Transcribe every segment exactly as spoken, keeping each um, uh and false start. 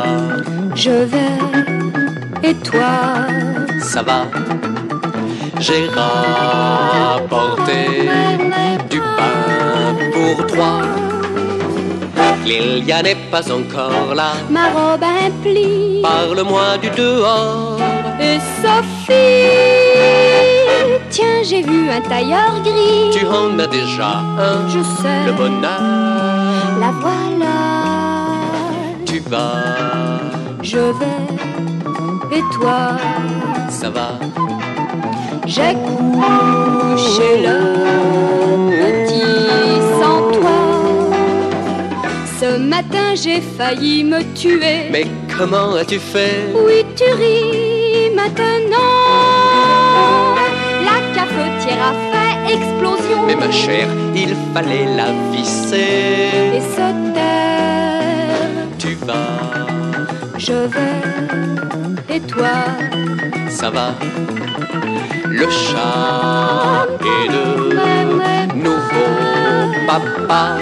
Je vais, et toi? Ça va. J'ai rapporté du pain pour trois. Lilia n'est pas encore là. Ma robe un pli. Parle-moi du dehors. Et Sophie, tiens, j'ai vu un tailleur gris. Tu en as déjà un. Je sais. Le bonheur. La voilà. Tu vas. Je vais, et toi? Ça va. J'ai couché le petit sans toi. Ce matin j'ai failli me tuer. Mais comment as-tu fait? Oui, tu ris maintenant. La cafetière a fait explosion. Mais ma chère, il fallait la visser. Et se taire. Tu vas. Je vais, et toi? Ça va. Le chat est de nouveau papa.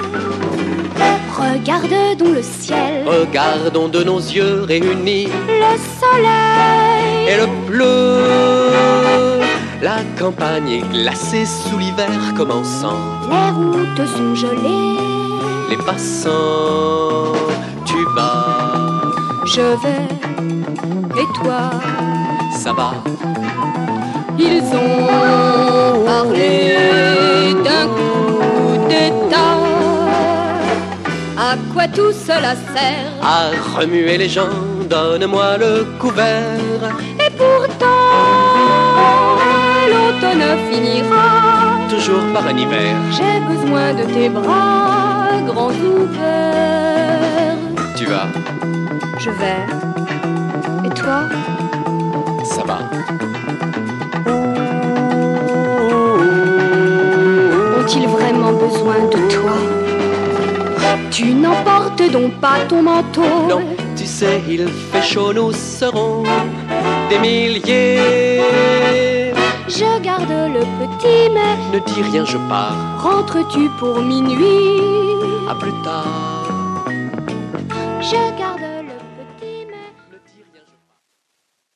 Regarde donc le ciel. Regardons de nos yeux réunis Le soleil. et le bleu. La campagne est glacée sous l'hiver commençant. Les routes sont gelées. Les passants, tu vas. Je vais, et toi? Ça va. Ils ont parlé d'un coup d'état. À quoi tout cela sert? À remuer les gens, donne-moi le couvert. Et pourtant, l'automne finira. Toujours par un hiver. J'ai besoin de tes bras grands ouverts. Tu vas. Je vais, et toi? Ça va. Ont-ils vraiment besoin de toi? Tu n'emportes donc pas ton manteau? Non, tu sais, il fait chaud, nous serons des milliers. Je garde le petit, mais Ne dis rien, je pars. rentres-tu pour minuit? À plus tard. Je garde